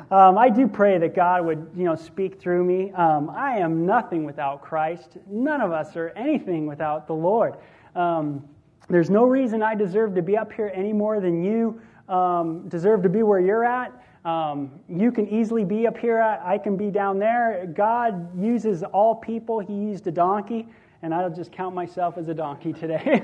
I do pray that God would, speak through me. I am nothing without Christ. None of us are anything without the Lord. There's no reason I deserve to be up here any more than you deserve to be where you're at. You can easily be up here. I can be down there. God uses all people. He used a donkey, and I'll just count myself as a donkey today.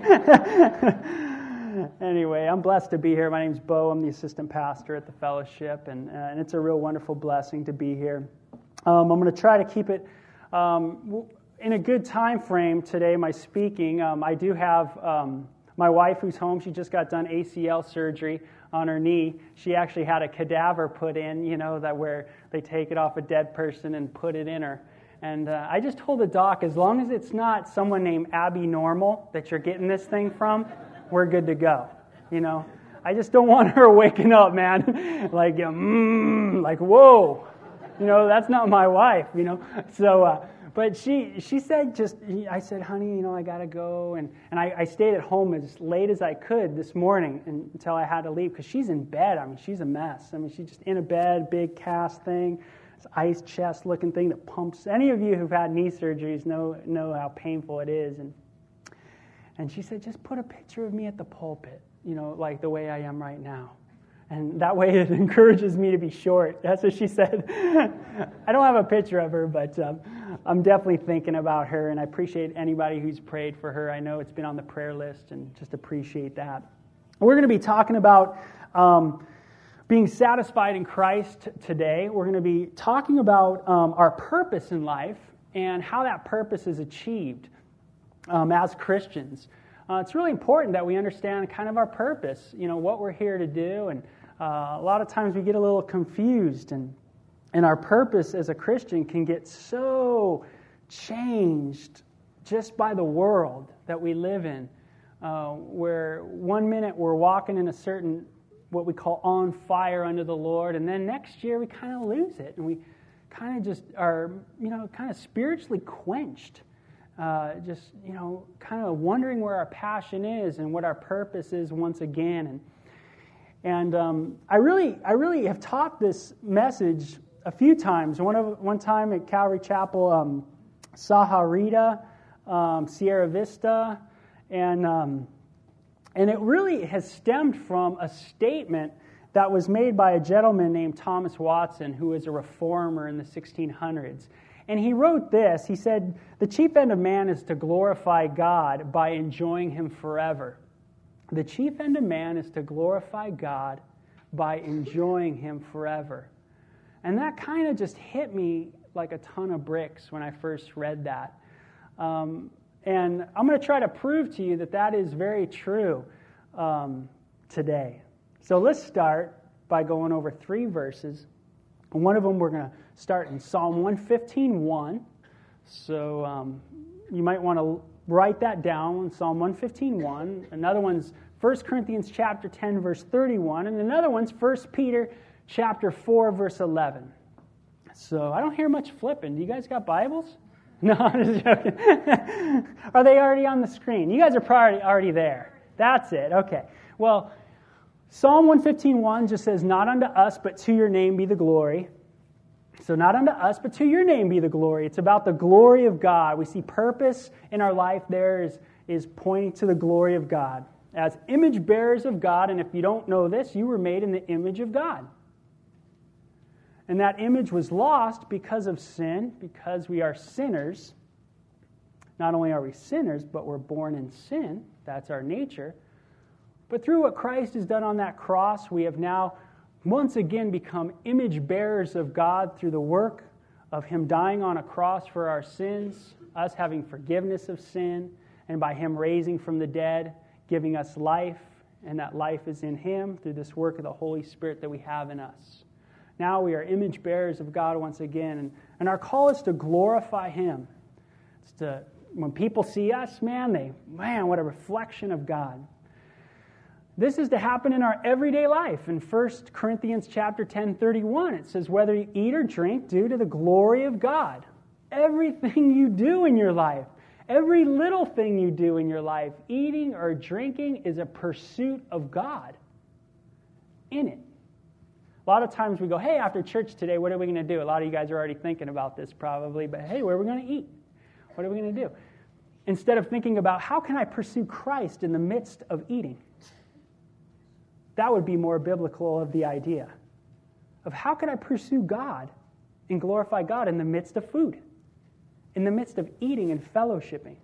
Anyway, I'm blessed to be here. My name's Bo. I'm the assistant pastor at the fellowship, and it's a real wonderful blessing to be here. I'm going to try to keep it in a good time frame today, my speaking. I do have my wife who's home. She just got done ACL surgery on her knee. She actually had a cadaver put in, that where they take it off a dead person and put it in her. And I just told the doc, as long as it's not someone named Abby Normal that you're getting this thing from, we're good to go. I just don't want her waking up, man, like whoa, that's not my wife, So, but she said I said, honey, I got to go. And I stayed at home as late as I could this morning until I had to leave because she's in bed. She's a mess. She's just in a bed, big cast thing, this ice chest looking thing that pumps. Any of you who've had knee surgeries know how painful it is. And she said, just put a picture of me at the pulpit, like the way I am right now. And that way it encourages me to be short. That's what she said. I don't have a picture of her, but I'm definitely thinking about her, and I appreciate anybody who's prayed for her. I know it's been on the prayer list, and just appreciate that. We're going to be talking about being satisfied in Christ today. We're going to be talking about our purpose in life and how that purpose is achieved as Christians. It's really important that we understand kind of our purpose, what we're here to do. And a lot of times we get a little confused, and our purpose as a Christian can get so changed just by the world that we live in, where one minute we're walking in a certain, what we call on fire under the Lord, and then next year we kind of lose it, and we kind of just are, kind of spiritually quenched. Kind of wondering where our passion is and what our purpose is once again. And I really have taught this message a few times. One time at Calvary Chapel, Saharita, Sierra Vista, and it really has stemmed from a statement that was made by a gentleman named Thomas Watson, who was a reformer in the 1600s. And he wrote this. He said, the chief end of man is to glorify God by enjoying Him forever. The chief end of man is to glorify God by enjoying Him forever. And that kind of just hit me like a ton of bricks when I first read that. And I'm going to try to prove to you that is very true today. So let's start by going over 3 verses. One of them we're going to start in Psalm 115:1. So you might want to write that down, Psalm 115:1. Another one's 1 Corinthians chapter 10, verse 31. And another one's 1 Peter chapter 4, verse 11. So I don't hear much flipping. Do you guys got Bibles? No, I'm just joking. Are they already on the screen? You guys are probably already there. That's it. Okay. Well, Psalm 115:1 just says, not unto us, but to your name be the glory. So not unto us, but to your name be the glory. It's about the glory of God. We see purpose in our life there is pointing to the glory of God. As image bearers of God, and if you don't know this, you were made in the image of God. And that image was lost because of sin, because we are sinners. Not only are we sinners, but we're born in sin. That's our nature. But through what Christ has done on that cross, we have now once again become image bearers of God through the work of Him dying on a cross for our sins, us having forgiveness of sin, and by Him raising from the dead, giving us life, and that life is in Him through this work of the Holy Spirit that we have in us. Now we are image bearers of God once again, and our call is to glorify Him. It's to, when people see us, man, what a reflection of God. This is to happen in our everyday life. In 1 Corinthians chapter 10:31, it says, whether you eat or drink, do to the glory of God. Everything you do in your life, every little thing you do in your life, eating or drinking, is a pursuit of God in it. A lot of times we go, hey, after church today, what are we going to do? A lot of you guys are already thinking about this probably, but hey, where are we going to eat? What are we going to do? Instead of thinking about how can I pursue Christ in the midst of eating? That would be more biblical of the idea of how can I pursue God and glorify God in the midst of food, in the midst of eating and fellowshipping.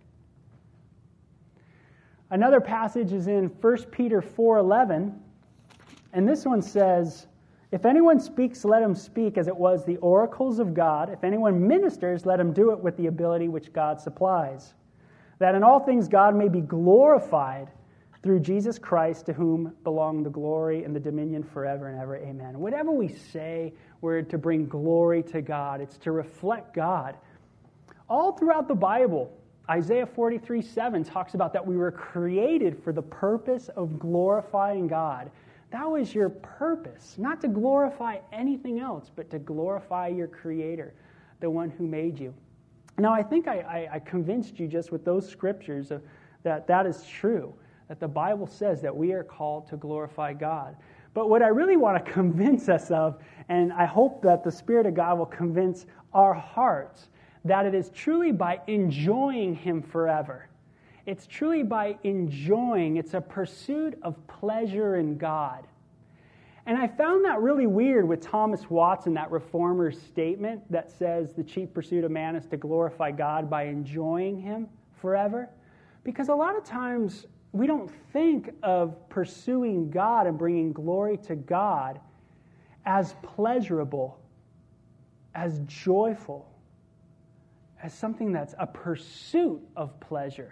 Another passage is in 1 Peter 4:11, and this one says, if anyone speaks, let him speak as it was the oracles of God. If anyone ministers, let him do it with the ability which God supplies, that in all things God may be glorified through Jesus Christ, to whom belong the glory and the dominion forever and ever. Amen. Whatever we say, we're to bring glory to God. It's to reflect God. All throughout the Bible, Isaiah 43:7 talks about that we were created for the purpose of glorifying God. That was your purpose, not to glorify anything else, but to glorify your Creator, the one who made you. Now, I think I convinced you just with those scriptures that is true, that the Bible says that we are called to glorify God. But what I really want to convince us of, and I hope that the Spirit of God will convince our hearts, that it is truly by enjoying Him forever. It's truly by enjoying. It's a pursuit of pleasure in God. And I found that really weird with Thomas Watson, that reformer's statement that says the chief pursuit of man is to glorify God by enjoying Him forever. Because a lot of times we don't think of pursuing God and bringing glory to God as pleasurable, as joyful, as something that's a pursuit of pleasure.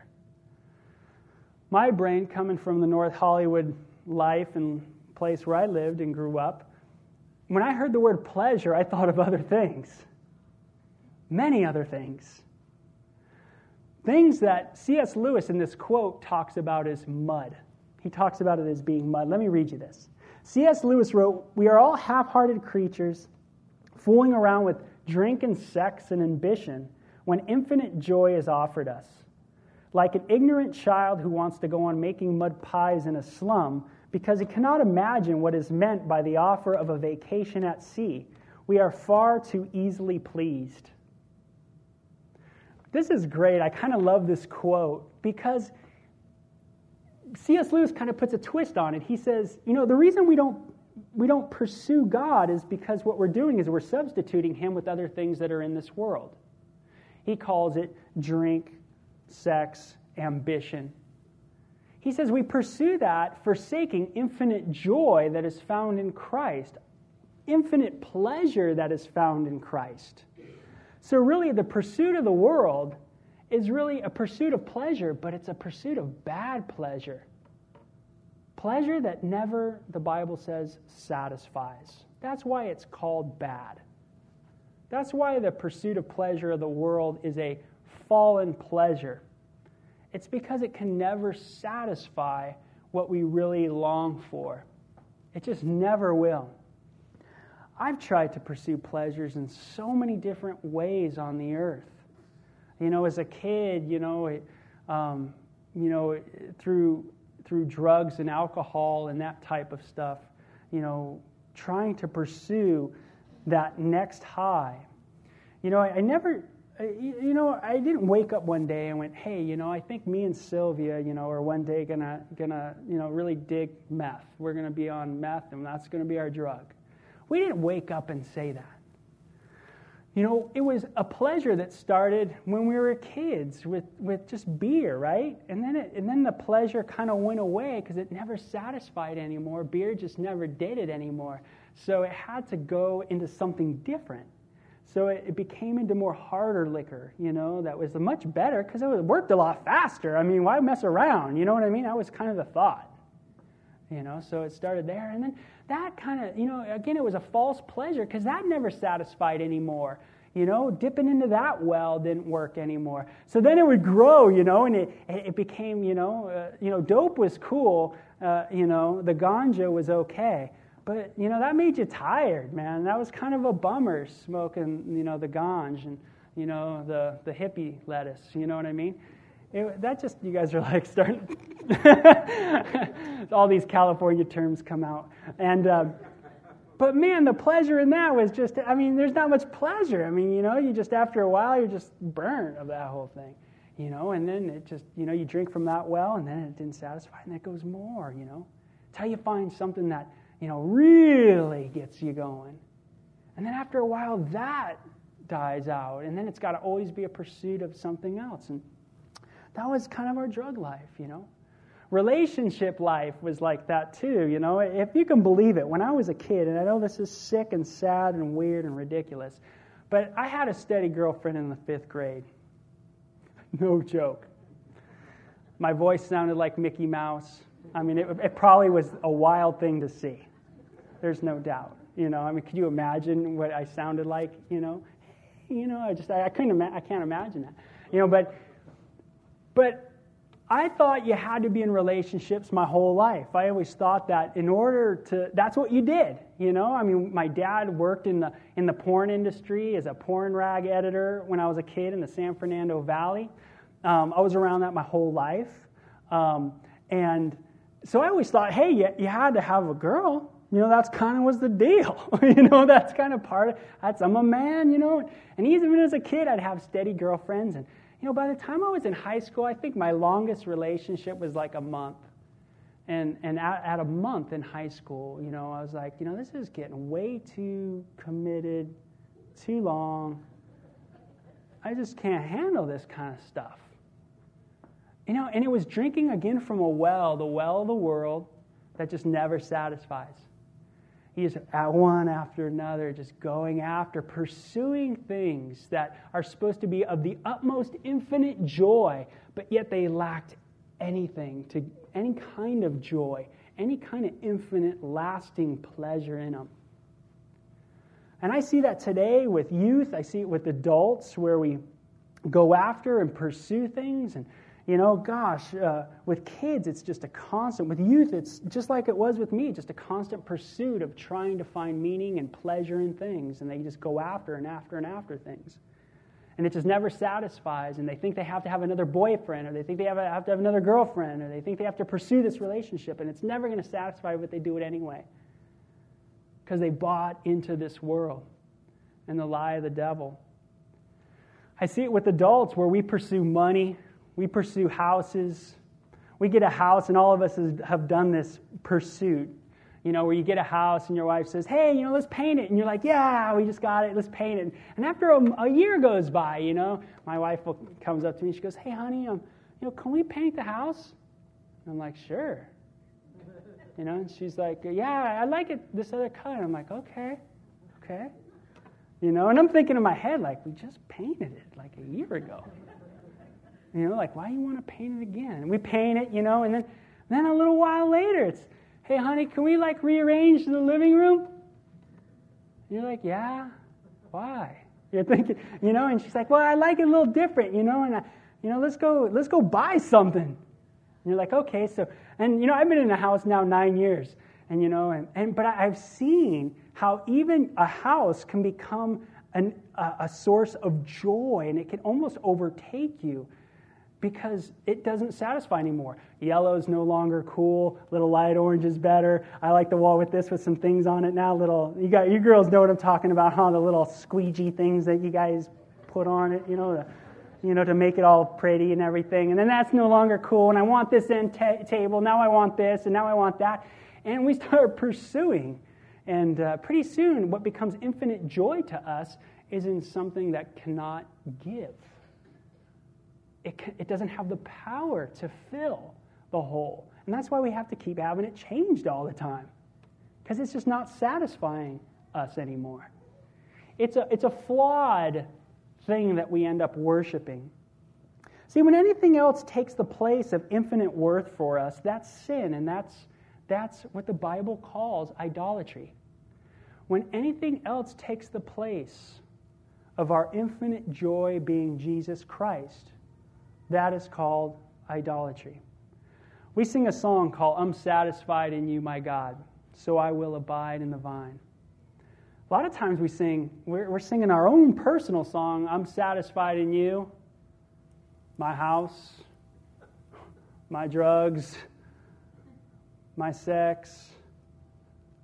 My brain, coming from the North Hollywood life and place where I lived and grew up, when I heard the word pleasure, I thought of other things. Many other things. Things that C.S. Lewis in this quote talks about as mud. He talks about it as being mud. Let me read you this. C.S. Lewis wrote, "We are all half-hearted creatures, fooling around with drink and sex and ambition when infinite joy is offered us. Like an ignorant child who wants to go on making mud pies in a slum because he cannot imagine what is meant by the offer of a vacation at sea, we are far too easily pleased." This is great. I kind of love this quote because C.S. Lewis kind of puts a twist on it. He says, the reason we don't pursue God is because what we're doing is we're substituting Him with other things that are in this world. He calls it drink, sex, ambition. He says we pursue that forsaking infinite joy that is found in Christ, infinite pleasure that is found in Christ. So really the pursuit of the world is really a pursuit of pleasure, but it's a pursuit of bad pleasure. Pleasure that never, the Bible says, satisfies. That's why it's called bad. That's why the pursuit of pleasure of the world is a fallen pleasure. It's because it can never satisfy what we really long for. It just never will. I've tried to pursue pleasures in so many different ways on the earth. As a kid, through drugs and alcohol and that type of stuff, trying to pursue that next high. I didn't wake up one day and went, hey, I think me and Sylvia, are one day gonna really dig meth. We're gonna be on meth, and that's gonna be our drug. We didn't wake up and say that. It was a pleasure that started when we were kids with just beer, right? And then the pleasure kind of went away because it never satisfied anymore. Beer just never did it anymore. So it had to go into something different. So it became into more harder liquor, that was much better because it worked a lot faster. I mean, why mess around? You know what I mean? That was kind of the thought. So it started there. And then that kind of, again, it was a false pleasure because that never satisfied anymore. Dipping into that well didn't work anymore. So then it would grow, and it became, dope was cool. The ganja was okay. But, that made you tired, man. That was kind of a bummer, smoking, the ganj and, the hippie lettuce. You know what I mean? You guys are like starting, all these California terms come out. And But man, the pleasure in that was just, there's not much pleasure. You just, after a while, you're just burnt of that whole thing. And then it just, you drink from that well, and then it didn't satisfy, and it goes more, Until you find something that, really gets you going. And then after a while, that dies out, and then it's got to always be a pursuit of something else. And that was kind of our drug life, Relationship life was like that too, If you can believe it, when I was a kid, and I know this is sick and sad and weird and ridiculous, but I had a steady girlfriend in the 5th grade. No joke. My voice sounded like Mickey Mouse. It probably was a wild thing to see. There's no doubt. Could you imagine what I sounded like? I can't imagine that. But I thought you had to be in relationships my whole life. I always thought that in order to, that's what you did. My dad worked in the porn industry as a porn rag editor when I was a kid in the San Fernando Valley. I was around that my whole life. And so I always thought, hey, you had to have a girl. That's kind of was the deal. That's kind of I'm a man, And even as a kid, I'd have steady girlfriends. And, by the time I was in high school, I think my longest relationship was like a month. And at a month in high school, I was like, this is getting way too committed, too long. I just can't handle this kind of stuff. And it was drinking again from a well, the well of the world, that just never satisfies. He is at one after another, just going after, pursuing things that are supposed to be of the utmost infinite joy, but yet they lacked anything to any kind of joy, any kind of infinite, lasting pleasure in them. And I see that today with youth. I see it with adults, where we go after and pursue things. And, with kids, it's just a constant. With youth, it's just like it was with me, just a constant pursuit of trying to find meaning and pleasure in things. And they just go after and after and after things. And it just never satisfies. And they think they have to have another boyfriend, or they think they have to have another girlfriend, or they think they have to pursue this relationship. And it's never going to satisfy, but they do it anyway. Because they bought into this world and the lie of the devil. I see it with adults, where we pursue money. We pursue houses. We get a house, and all of us have done this pursuit, where you get a house and your wife says, hey, let's paint it. And you're like, yeah, we just got it. Let's paint it. And after a year goes by, my wife comes up to me. She goes, hey, honey, can we paint the house? And I'm like, sure. And she's like, yeah, I like it this other color. I'm like, okay. And I'm thinking in my head, like, we just painted it like a year ago. Why do you want to paint it again? And we paint it, and then a little while later, it's, hey, honey, can we, rearrange the living room? And you're like, yeah, why? You're thinking, and she's like, well, I like it a little different, and let's go buy something. And you're like, okay, so, and, I've been in a house now 9 years, but I've seen how even a house can become a source of joy, and it can almost overtake you, because it doesn't satisfy anymore. Yellow's no longer cool. Little light orange is better. I like the wall with this with some things on it now. You girls know what I'm talking about, huh? The little squeegee things that you guys put on it, to make it all pretty and everything. And then that's no longer cool. And I want this end table. Now I want this, and now I want that. And we start pursuing. And pretty soon, what becomes infinite joy to us is in something that cannot give. It doesn't have the power to fill the hole. And that's why we have to keep having it changed all the time, because it's just not satisfying us anymore. It's a flawed thing that we end up worshiping. See, when anything else takes the place of infinite worth for us, that's sin, and that's what the Bible calls idolatry. When anything else takes the place of our infinite joy being Jesus Christ, that is called idolatry. We sing a song called, I'm satisfied in you, my God, so I will abide in the vine. A lot of times we're singing our own personal song, I'm satisfied in you, my house, my drugs, my sex,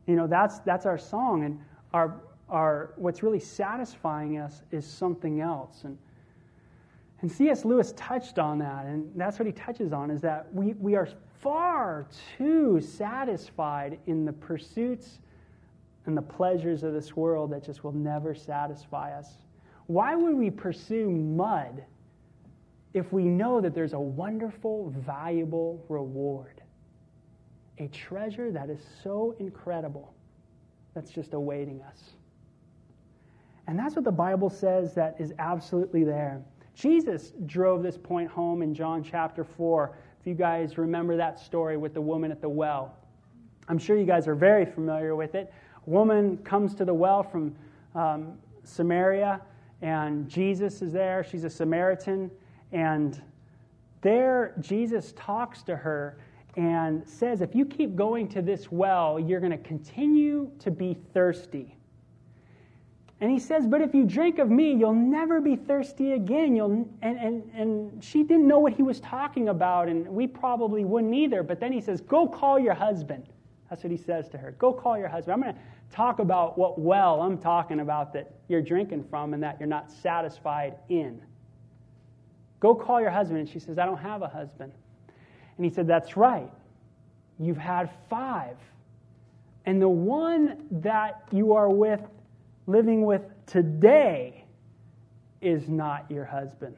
That's our song, and our what's really satisfying us is something else. And C.S. Lewis touched on that, and that's what he touches on, is that we are far too satisfied in the pursuits and the pleasures of this world that just will never satisfy us. Why would we pursue mud if we know that there's a wonderful, valuable reward? A treasure that is so incredible that's just awaiting us. And that's what the Bible says that is absolutely there. Jesus drove this point home in John chapter 4. If you guys remember that story with the woman at the well. I'm sure you guys are very familiar with it. A woman comes to the well from Samaria, and Jesus is there. She's a Samaritan. And there, Jesus talks to her and says, if you keep going to this well, you're going to continue to be thirsty. And he says, but if you drink of me, you'll never be thirsty again. And she didn't know what he was talking about, and we probably wouldn't either. But then he says, go call your husband. That's what he says to her. Go call your husband. I'm going to talk about what well I'm talking about that you're drinking from and that you're not satisfied in. Go call your husband. And she says, I don't have a husband. And he said, that's right. You've had 5. And the one that you are living with today is not your husband.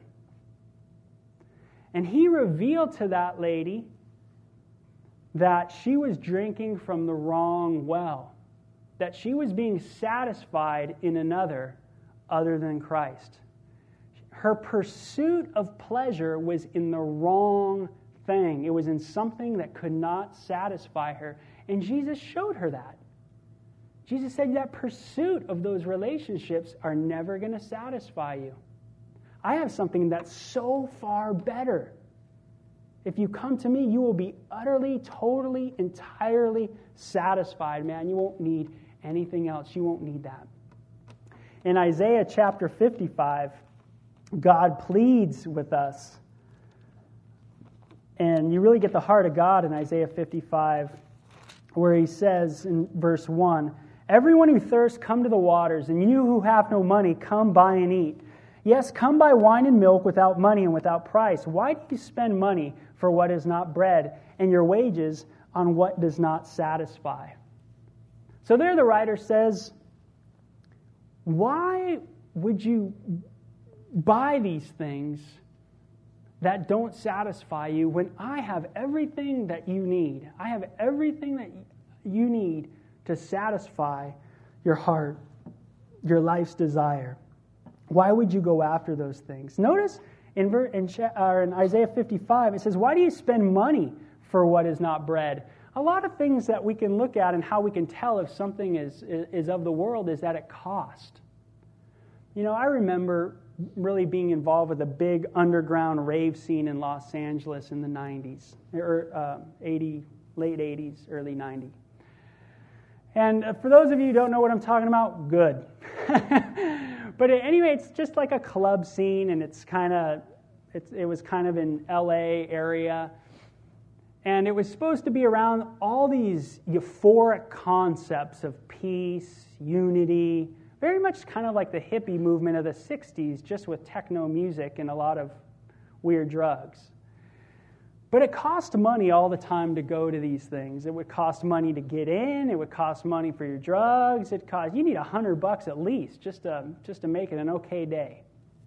And he revealed to that lady that she was drinking from the wrong well, that she was being satisfied in another other than Christ. Her pursuit of pleasure was in the wrong thing. It was in something that could not satisfy her. And Jesus showed her that. Jesus said that pursuit of those relationships are never going to satisfy you. I have something that's so far better. If you come to me, you will be utterly, totally, entirely satisfied, man. You won't need anything else. You won't need that. In Isaiah chapter 55, God pleads with us. And you really get the heart of God in Isaiah 55, where he says in verse 1, everyone who thirsts, come to the waters, and you who have no money, come buy and eat. Yes, come buy wine and milk without money and without price. Why do you spend money for what is not bread, and your wages on what does not satisfy? So there the writer says, why would you buy these things that don't satisfy you when I have everything that you need? I have everything that you need to satisfy your heart, your life's desire. Why would you go after those things? Notice in Isaiah 55, it says, why do you spend money for what is not bread? A lot of things that we can look at and how we can tell if something is of the world is that it cost. I remember really being involved with a big underground rave scene in Los Angeles in the 90s, or late 80s, early 90s. And for those of you who don't know what I'm talking about, good. But anyway, it's just like a club scene, and it was kind of in L.A. area. And it was supposed to be around all these euphoric concepts of peace, unity, very much kind of like the hippie movement of the 60s, just with techno music and a lot of weird drugs. But it cost money all the time to go to these things. It would cost money to get in. It would cost money for your drugs. You need $100 at least just to make it an okay day.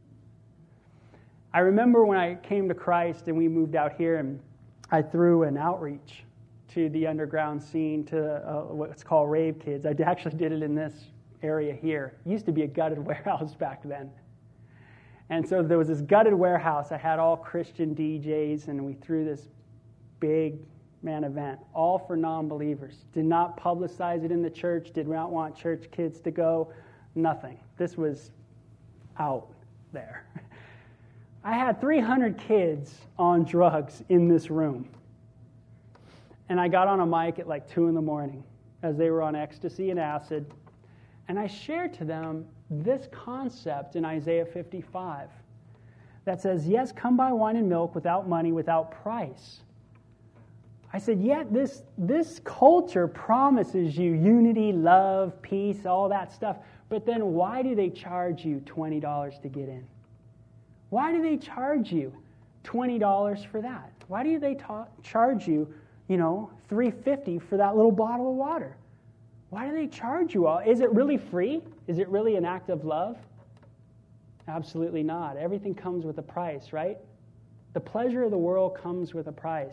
I remember when I came to Christ and we moved out here, and I threw an outreach to the underground scene, to what's called Rave Kids. I actually did it in this area here. It used to be a gutted warehouse back then. And so there was this gutted warehouse. I had all Christian DJs, and we threw this big event, all for non-believers. Did not publicize it in the church, did not want church kids to go, nothing. This was out there. I had 300 kids on drugs in this room. And I got on a mic at like 2 a.m. as they were on ecstasy and acid. And I shared to them this concept in Isaiah 55 that says, yes, come buy wine and milk without money, without price. I said, yet this culture promises you unity, love, peace, all that stuff. But then why do they charge you $20 to get in? Why do they charge you $20 for that? Why do they charge you, $3.50 for that little bottle of water? Why do they charge you all? Is it really free? Is it really an act of love? Absolutely not. Everything comes with a price, right? The pleasure of the world comes with a price.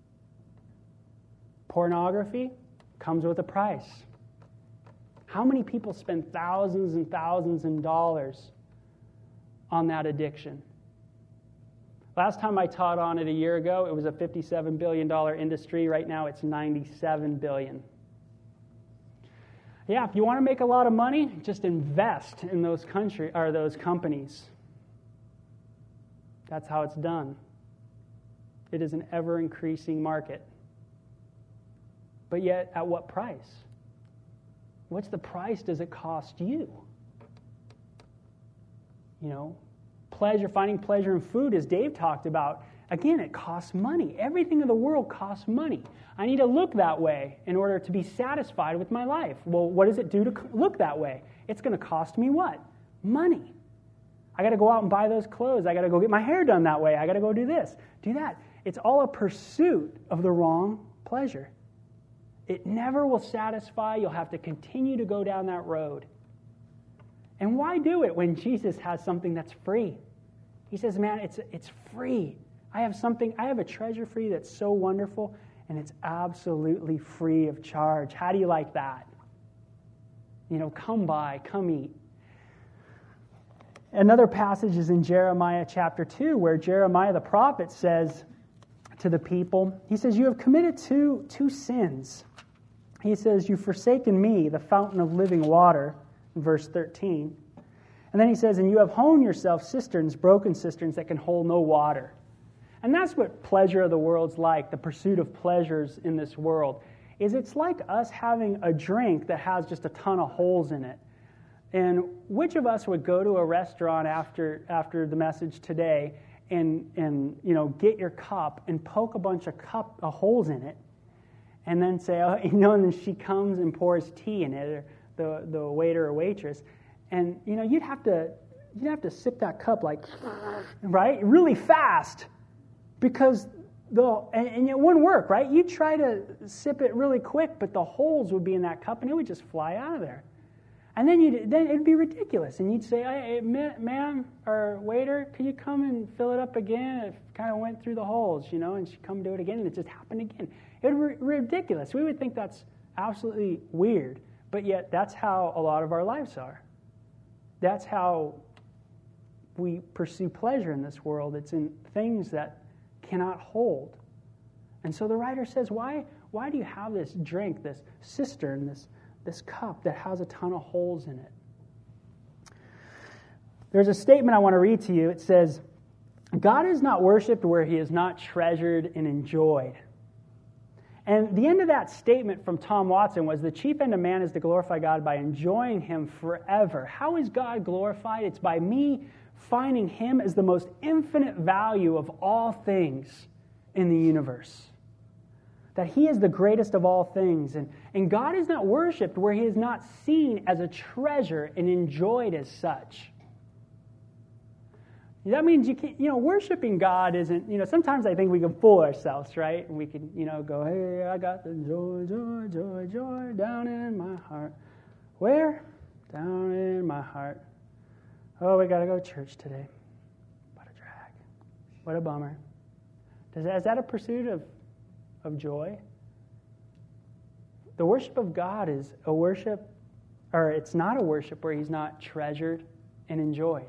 Pornography comes with a price. How many people spend thousands and thousands of dollars on that addiction? Last time I taught on it a year ago, it was a $57 billion industry. Right now it's $97 billion. Yeah, if you want to make a lot of money, just invest in those companies. That's how it's done. It is an ever-increasing market. But yet, at what price? What's the price does it cost you? Finding pleasure in food, as Dave talked about, again, it costs money. Everything in the world costs money. I need to look that way in order to be satisfied with my life. Well, what does it do to look that way? It's going to cost me what? Money. I got to go out and buy those clothes. I got to go get my hair done that way. I got to go do this, do that. It's all a pursuit of the wrong pleasure. It never will satisfy. You'll have to continue to go down that road. And why do it when Jesus has something that's free? He says, man, it's free. I have a treasure for you that's so wonderful, and it's absolutely free of charge. How do you like that? Come by, come eat. Another passage is in Jeremiah chapter 2, where Jeremiah the prophet says to the people, he says, you have committed two sins. He says, you've forsaken me, the fountain of living water, in verse 13. And then he says, and you have honed yourself cisterns, broken cisterns that can hold no water. And that's what pleasure of the world's like, the pursuit of pleasures in this world, is it's like us having a drink that has just a ton of holes in it. And which of us would go to a restaurant after the message today and get your cup and poke a bunch of holes in it, and then say, and then she comes and pours tea in it, or the waiter or waitress, and you'd have to sip that cup right, really fast, because and it wouldn't work, right? You'd try to sip it really quick, but the holes would be in that cup, and it would just fly out of there. And then it'd be ridiculous, and you'd say, hey, ma'am or waiter, could you come and fill it up again? It kind of went through the holes, and she'd come do it again, and it just happened again. It would be ridiculous. We would think that's absolutely weird, but yet that's how a lot of our lives are. That's how we pursue pleasure in this world. It's in things that cannot hold. And so the writer says, why do you have this drink, this cistern, this cup that has a ton of holes in it? There's a statement I want to read to you. It says, God is not worshipped where he is not treasured and enjoyed. And the end of that statement from Tom Watson was, the chief end of man is to glorify God by enjoying him forever. How is God glorified? It's by me finding him as the most infinite value of all things in the universe. That he is the greatest of all things. And God is not worshipped where he is not seen as a treasure and enjoyed as such. That means you can't, worshiping God isn't, sometimes I think we can fool ourselves, right? And we can, go, hey, I got the joy, joy, joy, joy down in my heart. Where? Down in my heart. Oh, we got to go to church today. What a drag. What a bummer. Is that a pursuit of joy? The worship of God is a worship, or it's not a worship where he's not treasured and enjoyed.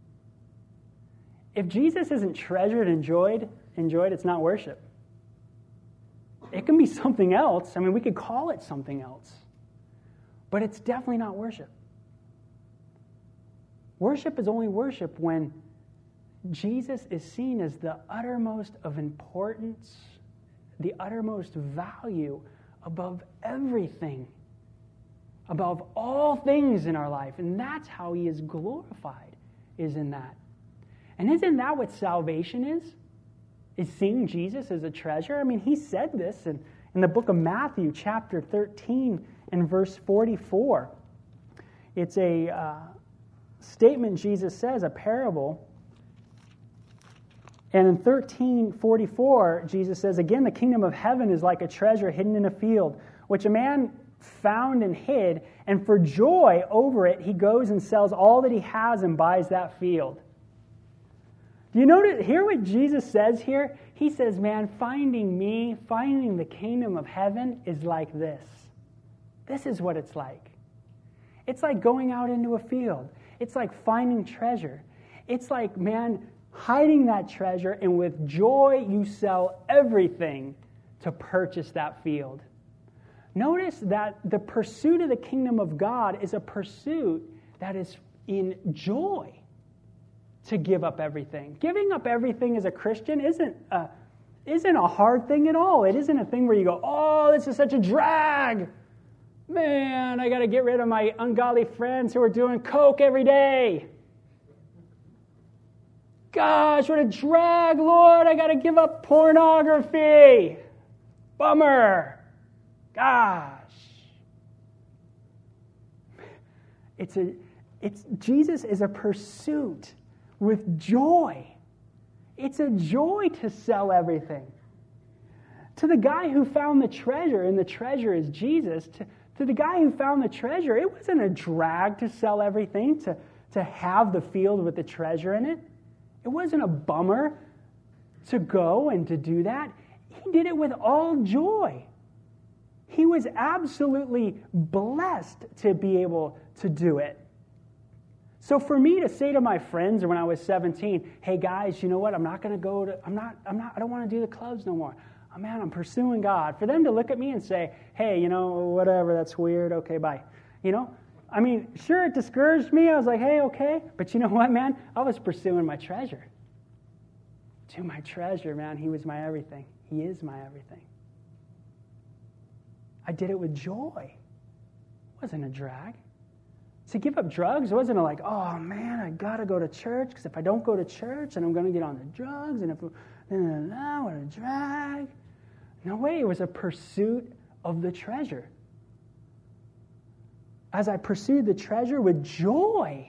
If Jesus isn't treasured and enjoyed, it's not worship. It can be something else. I mean, we could call it something else. But it's definitely not worship. Worship is only worship when Jesus is seen as the uttermost of importance, the uttermost value above everything, above all things in our life. And that's how he is glorified, is in that. And isn't that what salvation is? Is seeing Jesus as a treasure? I mean, he said this in the book of Matthew, chapter 13 and verse 44. It's a statement Jesus says, a parable. And in 13:44, Jesus says, again, the kingdom of heaven is like a treasure hidden in a field, which a man found and hid, and for joy over it, he goes and sells all that he has and buys that field. Do you notice, hear what Jesus says here? He says, man, finding me, finding the kingdom of heaven is like this. This is what it's like. It's like going out into a field. It's like finding treasure. It's like, man, hiding that treasure, and with joy you sell everything to purchase that field. Notice that the pursuit of the kingdom of God is a pursuit that is in joy. To give up everything. Giving up everything as a Christian isn't a hard thing at all. It isn't a thing where you go, oh, this is such a drag. Man, I got to get rid of my ungodly friends who are doing coke every day. Gosh, what a drag, Lord. I got to give up pornography. Bummer. Gosh. Jesus is a pursuit with joy. It's a joy to sell everything. To the guy who found the treasure, and the treasure is Jesus, to the guy who found the treasure, it wasn't a drag to sell everything, to have the field with the treasure in it. It wasn't a bummer to go and to do that. He did it with all joy. He was absolutely blessed to be able to do it. So for me to say to my friends when I was 17, hey guys, you know what? I don't want to do the clubs no more. Oh, man, I'm pursuing God. For them to look at me and say, hey, whatever, that's weird. Okay, bye. I mean, sure, it discouraged me. I was like, hey, okay. But you know what, man? I was pursuing my treasure. To my treasure, man, he was my everything. He is my everything. I did it with joy. It wasn't a drag. To give up drugs wasn't like, oh man, I got to go to church because if I don't go to church, then I'm going to get on the drugs, and what a drag. No way, it was a pursuit of the treasure. As I pursued the treasure with joy,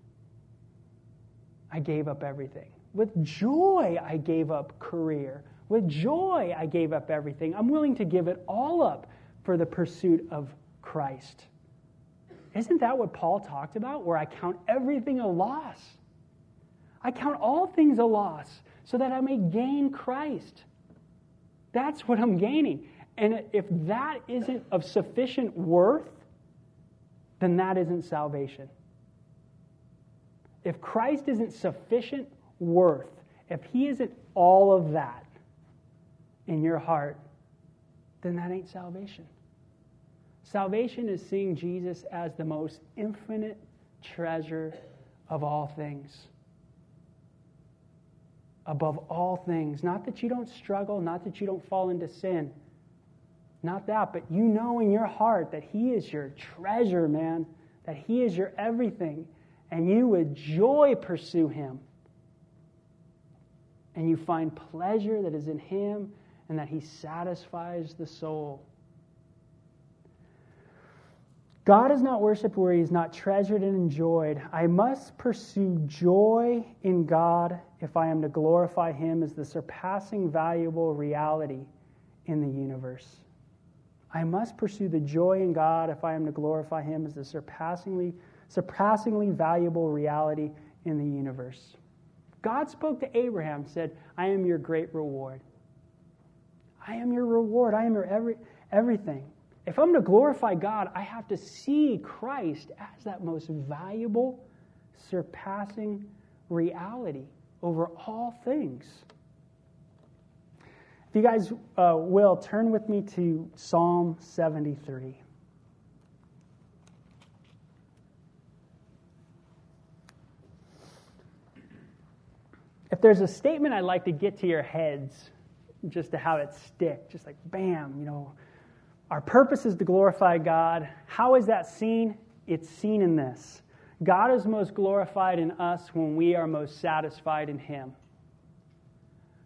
I gave up everything. With joy, I gave up career. With joy, I gave up everything. I'm willing to give it all up for the pursuit of Christ. Isn't that what Paul talked about, where I count everything a loss? I count all things a loss so that I may gain Christ. That's what I'm gaining. And if that isn't of sufficient worth, then that isn't salvation. If Christ isn't sufficient worth, if he isn't all of that in your heart, then that ain't salvation. Salvation is seeing Jesus as the most infinite treasure of all things. Above all things. Not that you don't struggle, not that you don't fall into sin. Not that, but you know in your heart that he is your treasure, man. That he is your everything. And you with joy pursue him. And you find pleasure that is in him and that he satisfies the soul. God is not worshipped where he is not treasured and enjoyed. I must pursue joy in God if I am to glorify him as the surpassing valuable reality in the universe. I must pursue the joy in God if I am to glorify him as the surpassingly valuable reality in the universe. God spoke to Abraham, said, I am your great reward. I am your reward. I am your everything. If I'm to glorify God, I have to see Christ as that most valuable, surpassing reality over all things. If you guys will, turn with me to Psalm 73. If there's a statement I'd like to get to your heads, just to have it stick, just like bam, our purpose is to glorify God. How is that seen? It's seen in this. God is most glorified in us when we are most satisfied in him.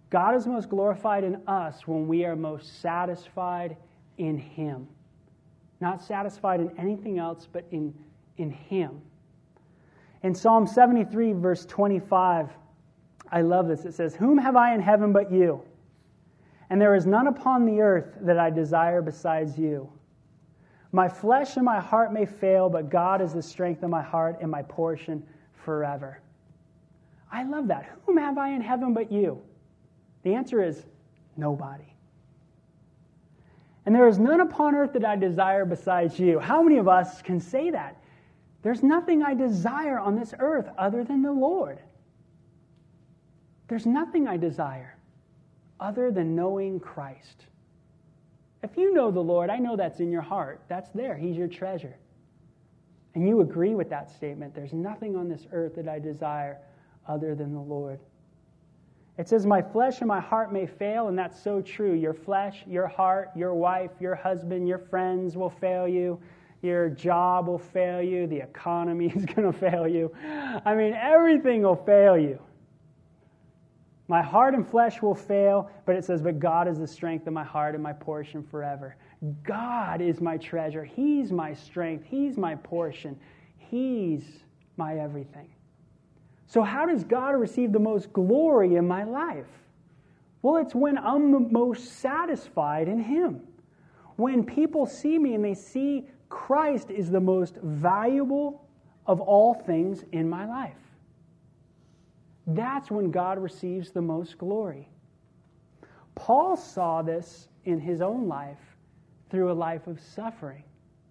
God is most glorified in us when we are most satisfied in Him. Not satisfied in anything else, but in Him. In Psalm 73, verse 25, I love this. It says, "Whom have I in heaven but you? And there is none upon the earth that I desire besides you. My flesh and my heart may fail, but God is the strength of my heart and my portion forever." I love that. Whom have I in heaven but you? The answer is nobody. And there is none upon earth that I desire besides you. How many of us can say that? There's nothing I desire on this earth other than the Lord. There's nothing I desire other than knowing Christ. If you know the Lord, I know that's in your heart. That's there. He's your treasure. And you agree with that statement. There's nothing on this earth that I desire other than the Lord. It says, "My flesh and my heart may fail," and that's so true. Your flesh, your heart, your wife, your husband, your friends will fail you. Your job will fail you. The economy is going to fail you. I mean, everything will fail you. My heart and flesh will fail, but it says, "But God is the strength of my heart and my portion forever." God is my treasure. He's my strength. He's my portion. He's my everything. So how does God receive the most glory in my life? Well, it's when I'm the most satisfied in Him. When people see me and they see Christ is the most valuable of all things in my life. That's when God receives the most glory. Paul saw this in his own life through a life of suffering.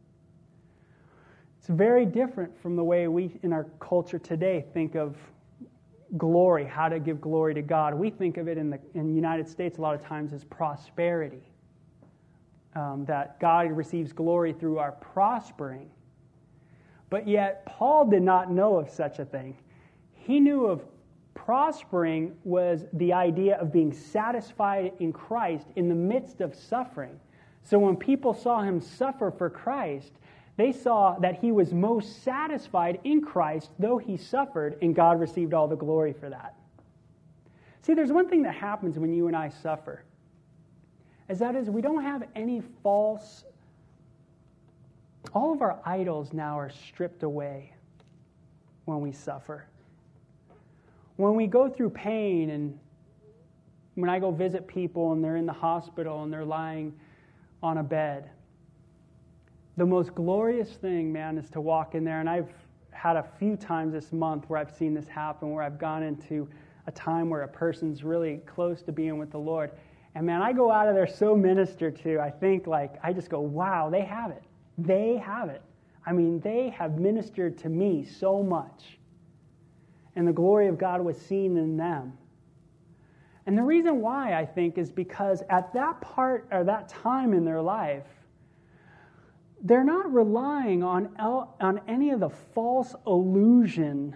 It's very different from the way we in our culture today think of glory, how to give glory to God. We think of it in the United States a lot of times as prosperity, that God receives glory through our prospering. But yet, Paul did not know of such a thing. He knew of prospering was the idea of being satisfied in Christ in the midst of suffering. So when people saw him suffer for Christ, they saw that he was most satisfied in Christ, though he suffered, and God received all the glory for that. See, there's one thing that happens when you and I suffer, is we don't have any false. All of our idols now are stripped away when we suffer. When we go through pain, and when I go visit people and they're in the hospital and they're lying on a bed, the most glorious thing, man, is to walk in there. And I've had a few times this month where I've seen this happen, where I've gone into a time where a person's really close to being with the Lord. And man, I go out of there so ministered to. I think I just go, wow, they have it. They have it. I mean, they have ministered to me so much. And the glory of God was seen in them. And the reason why, I think, is because at that part or that time in their life, they're not relying on any of the false illusion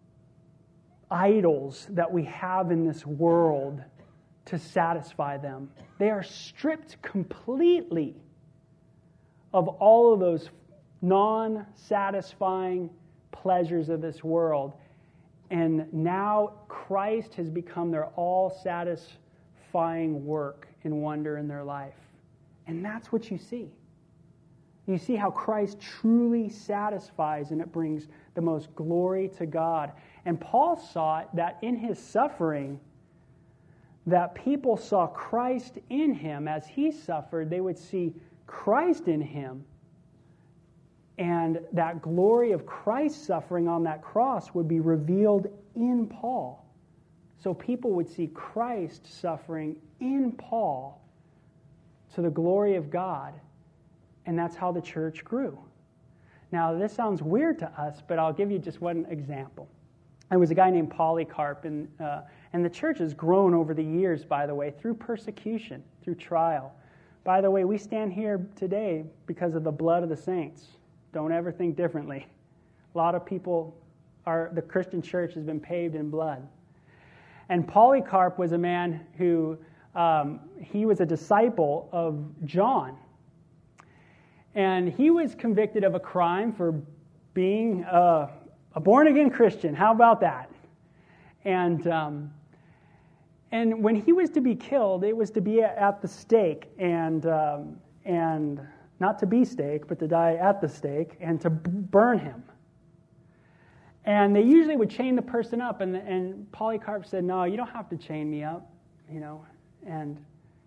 idols that we have in this world to satisfy them. They are stripped completely of all of those non-satisfying pleasures of this world. And now Christ has become their all-satisfying work and wonder in their life. And that's what you see. You see how Christ truly satisfies, and it brings the most glory to God. And Paul saw it that in his suffering, that people saw Christ in him. As he suffered, they would see Christ in him. And that glory of Christ's suffering on that cross would be revealed in Paul. So people would see Christ suffering in Paul to the glory of God. And that's how the church grew. Now, this sounds weird to us, but I'll give you just one example. There was a guy named Polycarp, and the church has grown over the years, by the way, through persecution, through trial. By the way, we stand here today because of the blood of the saints. Don't ever think differently. A lot of people the Christian church has been paved in blood. And Polycarp was a man who, he was a disciple of John. And he was convicted of a crime for being a born-again Christian. How about that? And And when he was to be killed, it was to be at the stake, and not to be stake, but to die at the stake, and to burn him. And they usually would chain the person up, and Polycarp said, "No, you don't have to chain me up," And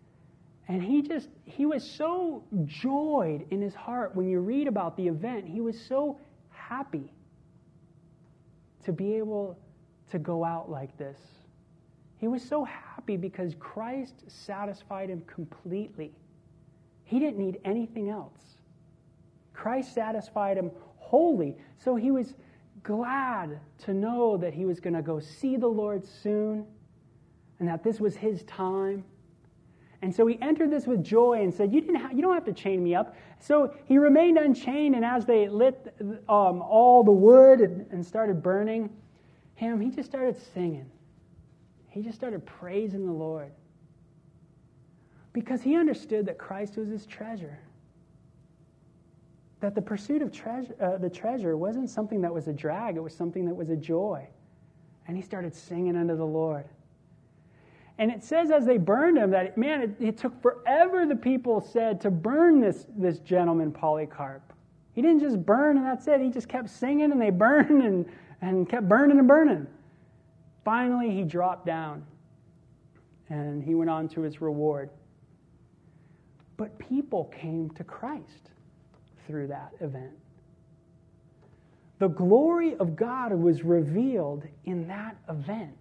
he was so joyed in his heart when you read about the event. He was so happy to be able to go out like this. He was so happy because Christ satisfied him completely. He didn't need anything else. Christ satisfied him wholly. So he was glad to know that he was going to go see the Lord soon and that this was his time. And so he entered this with joy and said, you don't have to chain me up. So he remained unchained, and as they lit all the wood and started burning him, he just started singing. He just started praising the Lord because he understood that Christ was his treasure. That the pursuit of the treasure wasn't something that was a drag, it was something that was a joy. And he started singing unto the Lord. And it says as they burned him that, man, it took forever, the people said, to burn this gentleman, Polycarp. He didn't just burn and that's it. He just kept singing and they burned and kept burning and burning. Finally, he dropped down and he went on to his reward. But people came to Christ through that event. The glory of God was revealed in that event.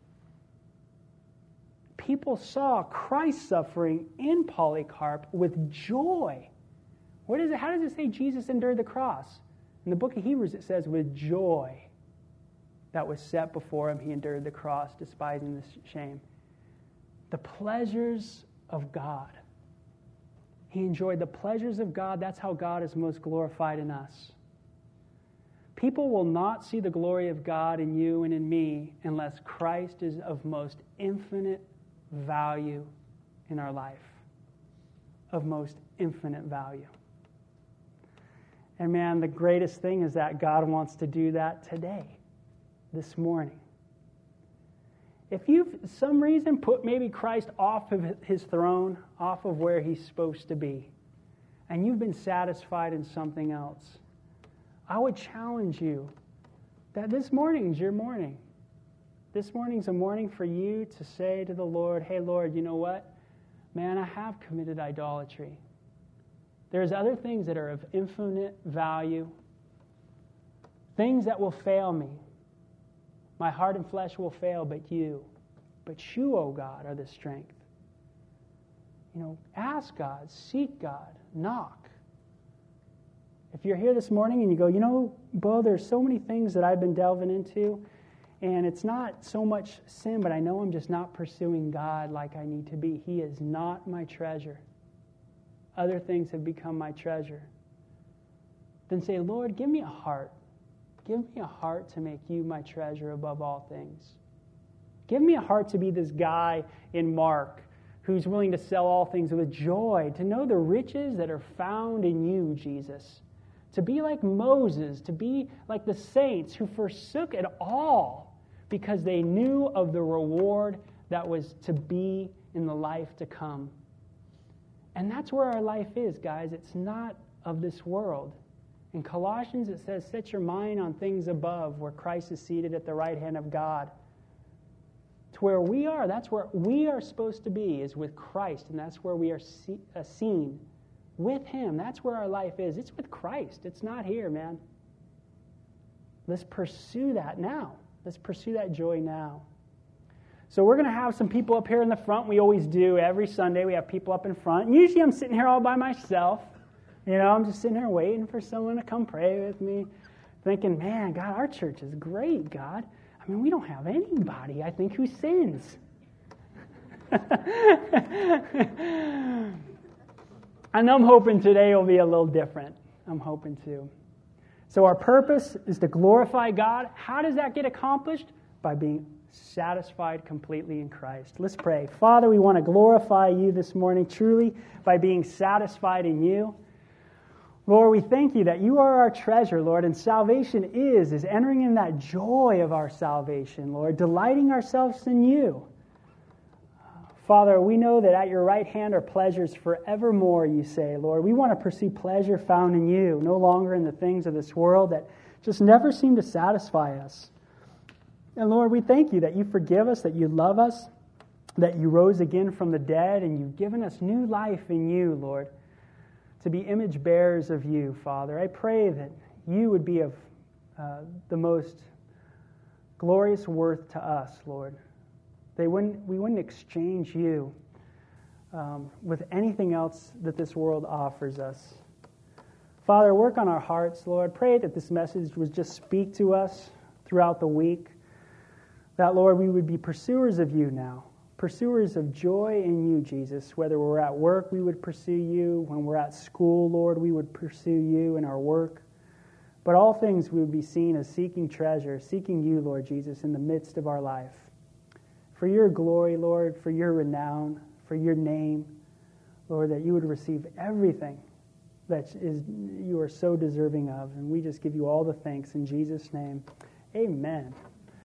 People saw Christ suffering in Polycarp with joy. What is it? How does it say Jesus endured the cross? In the book of Hebrews it says, with joy that was set before him, he endured the cross, despising the shame. The pleasures of God. He enjoyed the pleasures of God. That's how God is most glorified in us. People will not see the glory of God in you and in me unless Christ is of most infinite value in our life. Of most infinite value. And man, the greatest thing is that God wants to do that today, this morning. If you've, for some reason, put maybe Christ off of his throne, off of where he's supposed to be, and you've been satisfied in something else, I would challenge you that this morning is your morning. This morning's a morning for you to say to the Lord, hey, Lord, you know what? Man, I have committed idolatry. There's other things that are of infinite value, things that will fail me. My heart and flesh will fail, but you, O God, are the strength. Ask God, seek God, knock. If you're here this morning and you go, Bo, there's so many things that I've been delving into, and it's not so much sin, but I know I'm just not pursuing God like I need to be. He is not my treasure. Other things have become my treasure. Then say, Lord, give me a heart. Give me a heart to make you my treasure above all things. Give me a heart to be this guy in Mark who's willing to sell all things with joy, to know the riches that are found in you, Jesus. To be like Moses, to be like the saints who forsook it all because they knew of the reward that was to be in the life to come. And that's where our life is, guys. It's not of this world. In Colossians it says, set your mind on things above, where Christ is seated at the right hand of God. To where we are, that's where we are supposed to be, is with Christ, and that's where we are seen with him. That's where our life is. It's with Christ. It's not here, man. Let's pursue that now. Let's pursue that joy now. So we're going to have some people up here in the front. We always do. Every Sunday we have people up in front. And usually I'm sitting here all by myself. I'm just sitting here waiting for someone to come pray with me, thinking, man, God, our church is great, God. I mean, we don't have anybody, I think, who sins. And I'm hoping today will be a little different. I'm hoping to. So our purpose is to glorify God. How does that get accomplished? By being satisfied completely in Christ. Let's pray. Father, we want to glorify you this morning truly by being satisfied in you. Lord, we thank you that you are our treasure, Lord, and salvation is entering in that joy of our salvation, Lord, delighting ourselves in you. Father, we know that at your right hand are pleasures forevermore, you say, Lord. We want to pursue pleasure found in you, no longer in the things of this world that just never seem to satisfy us. And Lord, we thank you that you forgive us, that you love us, that you rose again from the dead, and you've given us new life in you, Lord, to be image bearers of you, Father. I pray that you would be of the most glorious worth to us, Lord. We wouldn't exchange you with anything else that this world offers us. Father, work on our hearts, Lord. Pray that this message would just speak to us throughout the week. That, Lord, we would be pursuers of you now, pursuers of joy in you, Jesus. Whether we're at work, we would pursue you. When we're at school, Lord, we would pursue you in our work. But all things we would be seen as seeking treasure, seeking you, Lord Jesus, in the midst of our life. For your glory, Lord, for your renown, for your name, Lord, that you would receive everything that you are so deserving of. And we just give you all the thanks in Jesus' name. Amen.